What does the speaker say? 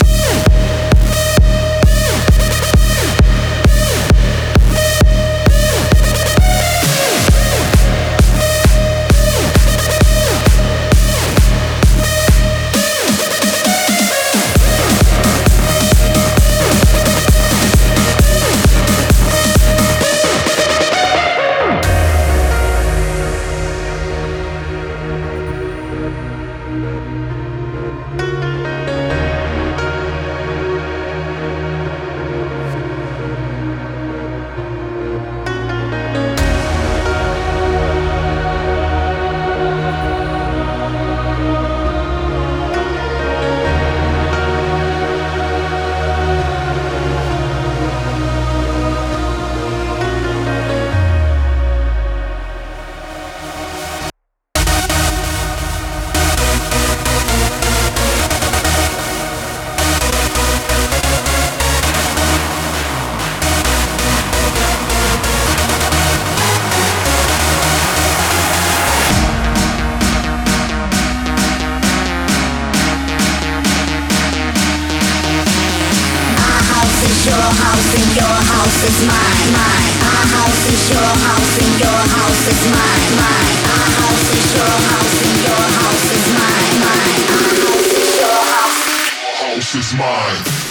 is mine, mine. Our house is your house and your house is mine, mine. Our house is your house and your house is mine, mine. Our house is your house. House is mine.